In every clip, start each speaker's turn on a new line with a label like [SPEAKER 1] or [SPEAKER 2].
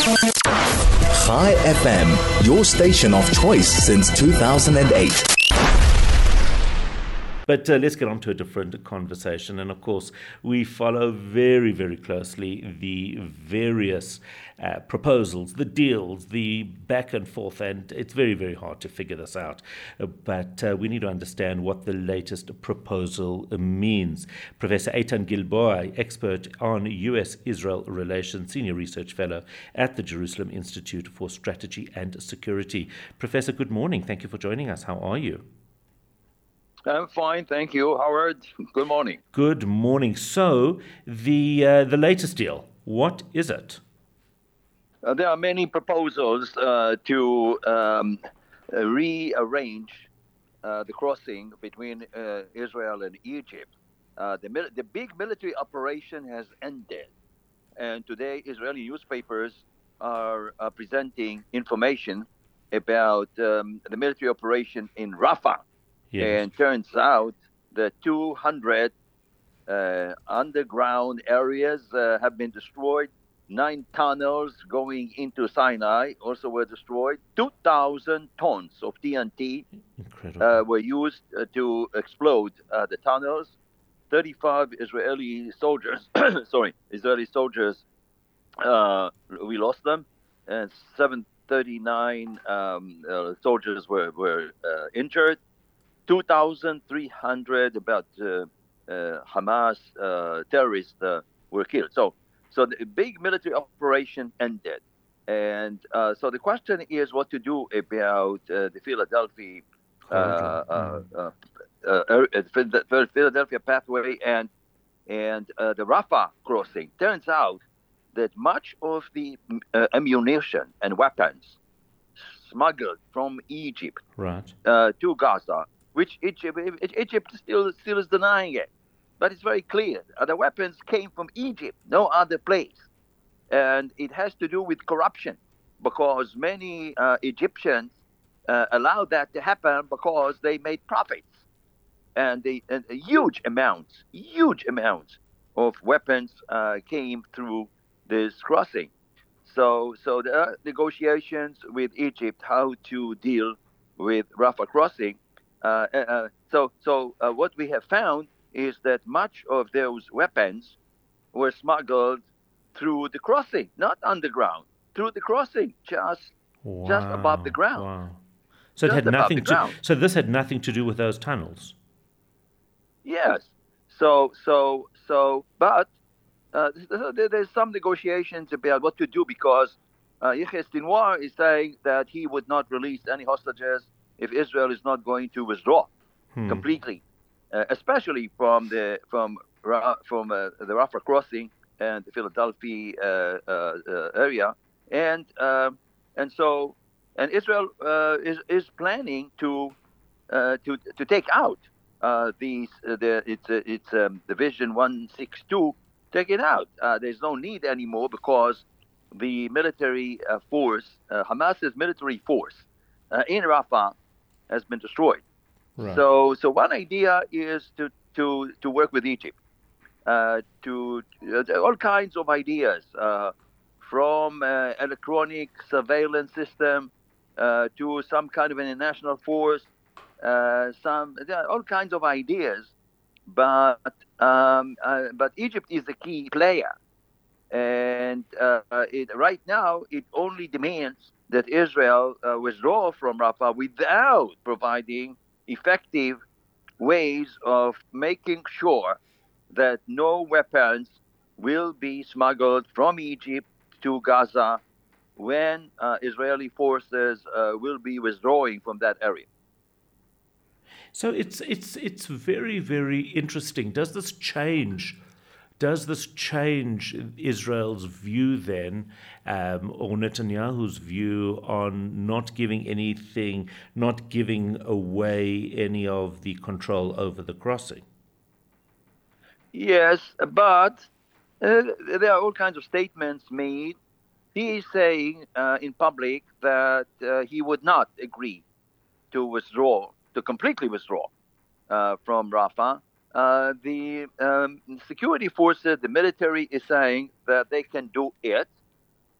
[SPEAKER 1] Chai FM, your station of choice since 2008.
[SPEAKER 2] But let's get on to a different conversation. And of course, we follow very, very closely the various proposals, the deals, the back and forth. And it's very, very hard to figure this out. But we need to understand what the latest proposal means. Professor Eitan Gilboa, expert on U.S.-Israel relations, senior research fellow at the Jerusalem Institute for Strategy and Security. Professor, good morning. Thank you for joining us. How are you?
[SPEAKER 3] I'm fine, thank you, Howard. Good morning.
[SPEAKER 2] Good morning. So, the latest deal, what is it?
[SPEAKER 3] There are many proposals to rearrange the crossing between Israel and Egypt. The big military operation has ended, and today Israeli newspapers are presenting information about the military operation in Rafah. Yes. And turns out that 200 underground areas have been destroyed. 9 tunnels going into Sinai also were destroyed. 2,000 tons of TNT were used to explode the tunnels. 35 Israeli soldiers, we lost them, and 739 soldiers were injured. 2,300 about Hamas terrorists were killed. So the big military operation ended. And so the question is what to do about the Philadelphia pathway and the Rafah crossing. Turns out that much of the ammunition and weapons smuggled from Egypt to Gaza, which Egypt still is denying it. But it's very clear. The weapons came from Egypt, no other place. And it has to do with corruption, because many Egyptians allowed that to happen because they made profits. And huge amounts of weapons came through this crossing. So there are negotiations with Egypt how to deal with Rafah crossing. So what we have found is that much of those weapons were smuggled through the crossing, not underground, through the crossing, just above the ground.
[SPEAKER 2] Wow. So it had nothing to. So this had nothing to do with those tunnels.
[SPEAKER 3] Yes. But there's some negotiations about what to do, because Yahya Sinwar is saying that he would not release any hostages if Israel is not going to withdraw completely, especially from the Rafah crossing and the Philadelphia area, and Israel is planning to take out its Division 162, take it out. There's no need anymore because the military force, Hamas's military force in Rafah, has been destroyed. Right. So one idea is to work with Egypt, all kinds of ideas, from electronic surveillance system to some kind of an international force, all kinds of ideas. But Egypt is the key player, and right now it only demands that Israel withdraw from Rafah without providing effective ways of making sure that no weapons will be smuggled from Egypt to Gaza when Israeli forces will be withdrawing from that area.
[SPEAKER 2] So it's very, very interesting. Does this change Israel's view then, or Netanyahu's view on not giving away any of the control over the crossing?
[SPEAKER 3] Yes, but there are all kinds of statements made. He is saying in public that he would not agree to completely withdraw from Rafah. The security forces, the military, is saying that they can do it,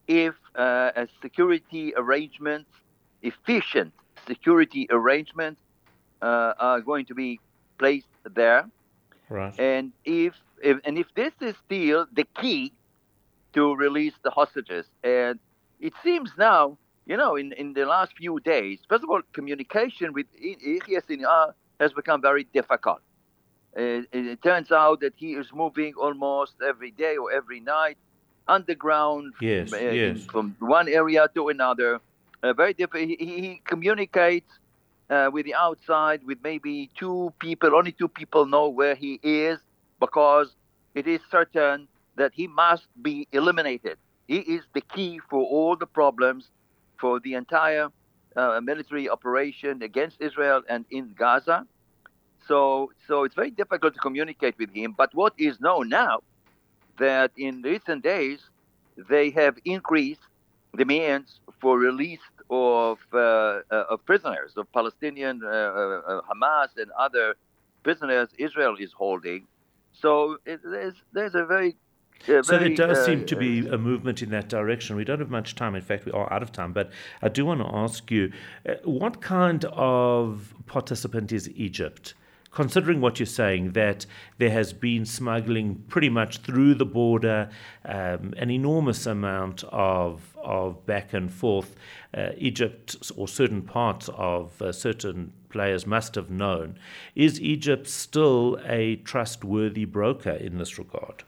[SPEAKER 3] if a security arrangement, efficient security arrangements, are going to be placed there.
[SPEAKER 2] Right.
[SPEAKER 3] And if this is still the key to release the hostages, and it seems now, in the last few days, first of all, communication with Yahya Sinwar has become very difficult. It turns out that he is moving almost every day or every night underground, from one area to another. Very different. He communicates with the outside with maybe two people. Only two people know where he is, because it is certain that he must be eliminated. He is the key for all the problems, for the entire military operation against Israel and in Gaza. So it's very difficult to communicate with him. But what is known now, that in recent days they have increased demands for release of prisoners, of Palestinian Hamas and other prisoners Israel is holding. So there's a very
[SPEAKER 2] so there does seem to be a movement in that direction. We don't have much time. In fact, we are out of time. But I do want to ask you, what kind of participant is Egypt? Considering what you're saying, that there has been smuggling pretty much through the border, an enormous amount of back and forth, Egypt or certain parts of certain players must have known. Is Egypt still a trustworthy broker in this regard?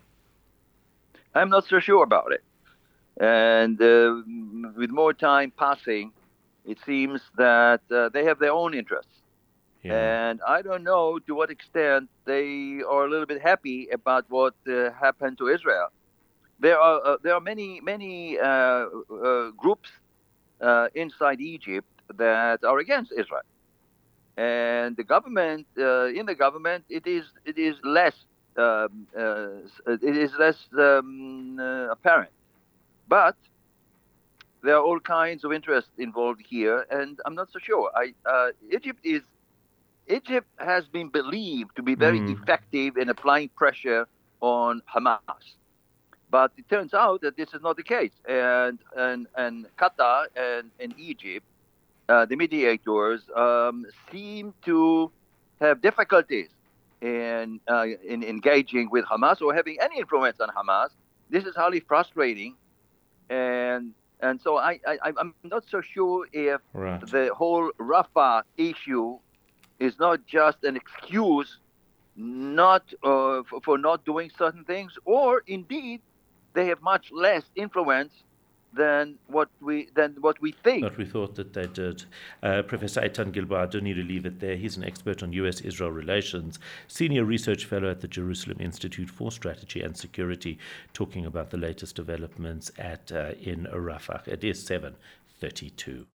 [SPEAKER 3] I'm not so sure about it. And with more time passing, it seems that they have their own interests. Yeah. And I don't know to what extent they are a little bit happy about what happened to Israel. There are many groups inside Egypt that are against Israel, and the government it is less apparent, but there are all kinds of interests involved here, and I'm not so sure. Egypt has been believed to be very effective in applying pressure on Hamas. But it turns out that this is not the case. And Qatar and Egypt, the mediators, seem to have difficulties in engaging with Hamas or having any influence on Hamas. This is highly frustrating. And so I'm not so sure if the whole Rafah issue is not just an excuse for not doing certain things, or indeed they have much less influence than what we think.
[SPEAKER 2] But we thought that they did. Professor Eitan Gilboa, I don't need to leave it there. He's an expert on U.S.-Israel relations, senior research fellow at the Jerusalem Institute for Strategy and Security, talking about the latest developments in Rafah. It is 7:32.